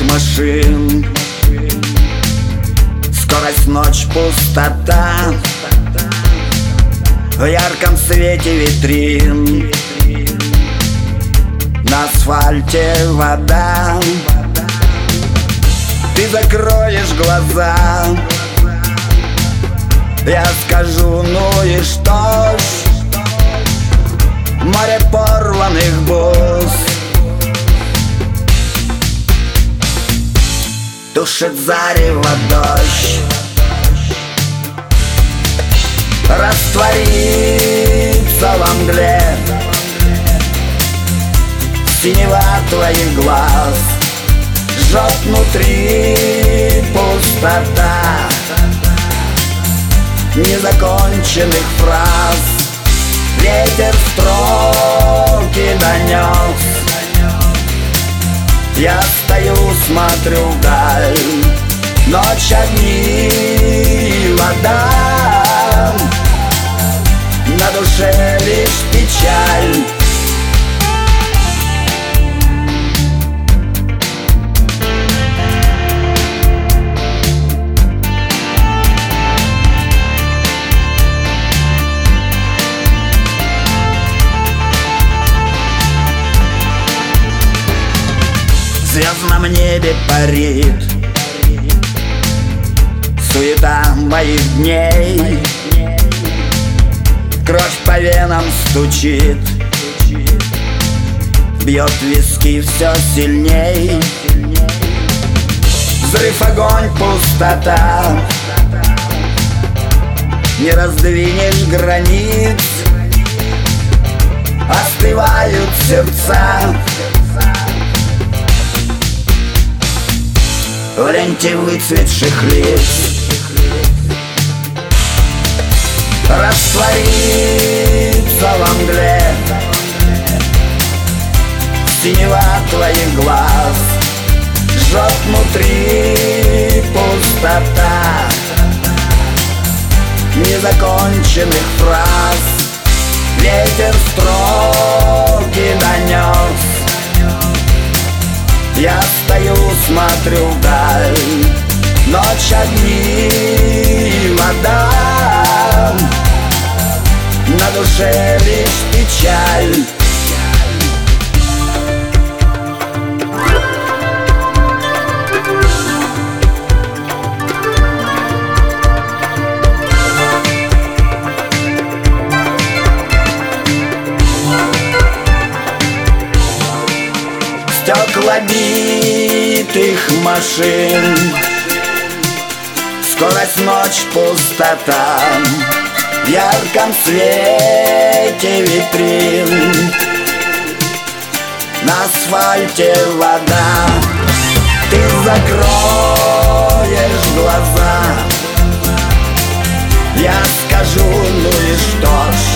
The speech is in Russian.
машин. Скорость, ночь, пустота, в ярком свете витрин. На асфальте вода, ты закроешь глаза, я скажу, ну и что ж, море порванных бус. Тушит зарево дождь, растворится во мгле синева твоих глаз, жжет внутри пустота незаконченных фраз. Ветер строки донес, я стою, смотрю вдаль, ночь, огни и вода, на душе лишь печаль. В звездном небе парит суета моих дней, кровь по венам стучит, бьет виски все сильней. Взрыв, огонь, пустота, не раздвинешь границ, остывают сердца в ленте выцветших лиц. Растворится во мгле синева твоих глаз, жжет внутри пустота незаконченных фраз. Ветер строки донес, я стою, смотрю вдаль, ночь, огни и вода, на душе лишь печаль. Стекла битых машин, скорость, ночь, пустота, в ярком свете витрин. На асфальте вода, ты закроешь глаза, я скажу, ну и что ж,